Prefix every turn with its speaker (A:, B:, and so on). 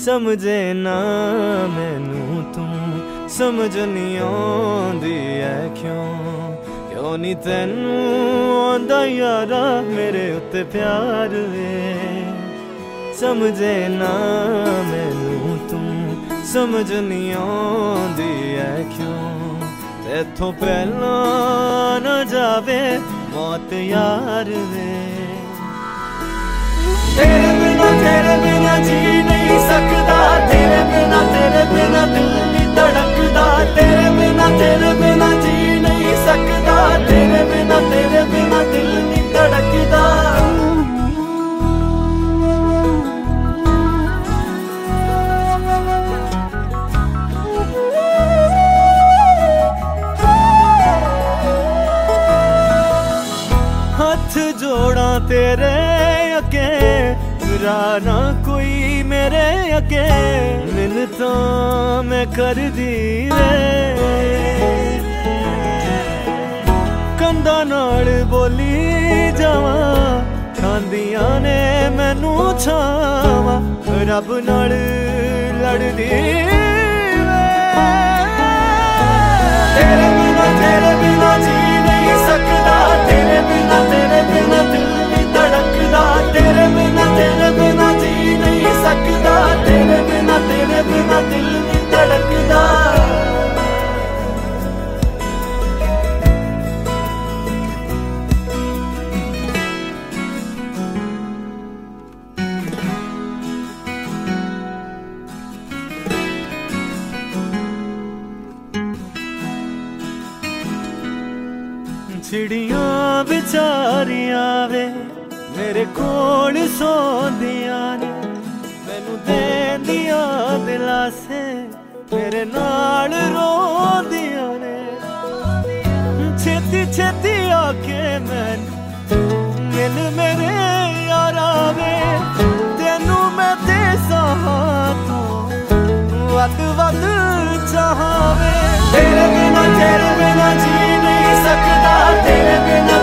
A: समझे ना मैनू तू समझ नहीं आउंदी है क्यों नी तैनू आंदा यारा मेरे उत्ते प्यार वे। समझे ना मैनू तू समझ नहीं आउंदी है क्यों इथों पहला न जावे मौत यार वे। तेरे बिना जी नहीं सकता, तेरे बिना दिल नहीं धड़कदा। तेरे बिना जी नहीं सकता, तेरे बिना दिल नहीं धड़कदा। हाथ जोड़ा तेरे अगे ना कोई मेरे अगे मिन्नता मैं कर दी वे। कंधा नाल बोली जावा खांदियां ने मैनू छावा रब नाल लड़दी वे। तेरे बिना जी नहीं सकदा, तेरे बिना दिल नहीं धड़कदा। तेरे बिना जी नहीं सकदा, तेरे बिना दिल नहीं धड़कदा। चिड़ियां बेचारियां वे मेरे कोल सोंदियां ने मैनू देंदियां दिलासे मेरे नाल रोंदियां ने। छेती छेती आके मैनू मिल मेरे यारा वे तेनू मैं देसां तो वध चाहां वे। तेरे बिना जी नहीं सकदा, तेरे बिना